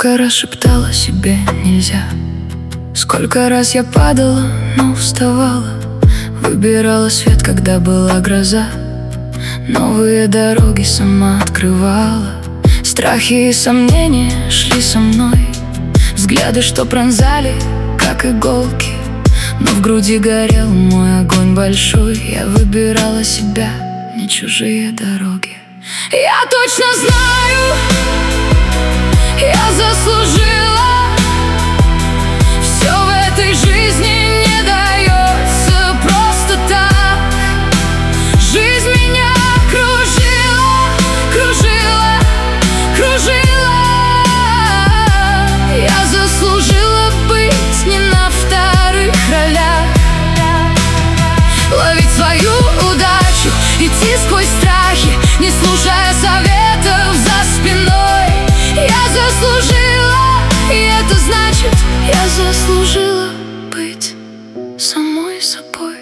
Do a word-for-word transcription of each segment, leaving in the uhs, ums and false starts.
Сколько раз шептала себе нельзя, сколько раз я падала, но вставала, выбирала свет, когда была гроза, новые дороги сама открывала. Страхи и сомнения шли со мной, взгляды, что пронзали, как иголки, но в груди горел мой огонь большой. Я выбирала себя, не чужие дороги. Я точно знаю, я заслужила. Все в этой жизни не дается просто так. Жизнь меня кружила, кружила, кружила. Я заслужила быть не на вторых ролях, ловить свою удачу, идти сквозь страхи, не слушая советов за спиной. Я заслужила, и это значит, я заслужила быть самой собой.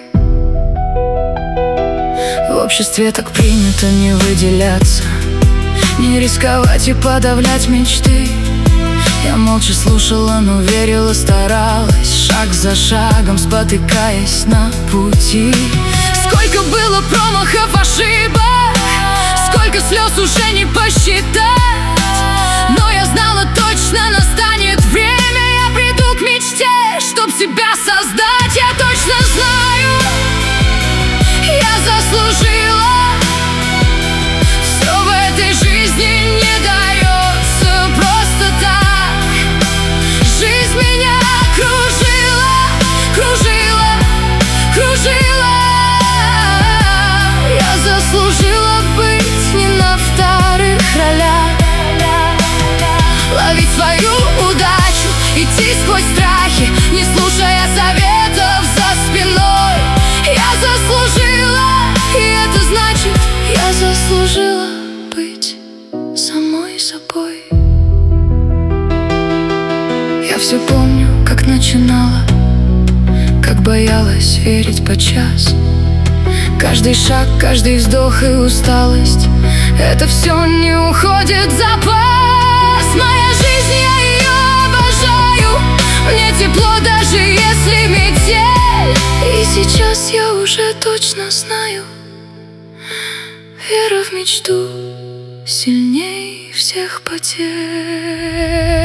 В обществе так принято не выделяться, не рисковать и подавлять мечты. Я молча слушала, но верила, старалась, шаг за шагом спотыкаясь на пути. Сколько было промахов, ошибок, сколько слез уже не посчитать. Но я знала точно, настанет время, я приду к мечте, чтоб себя создать. Я точно знаю, я заслужила. Все в этой жизни не дается просто так. Жизнь меня кружила, кружила, кружила. Я заслужила быть не на вторых ролях, ловить свою удачу, идти сквозь страхи, не слушая советов за спиной. Я заслужила, и это значит, я заслужила быть самой собой. Я все помню, как начинала, как боялась верить подчас. Каждый шаг, каждый вздох и усталость — это все не уходит в запас. Моя жизнь, я ее обожаю, мне тепло, даже если метель. И сейчас я уже точно знаю, вера в мечту сильней всех потерь.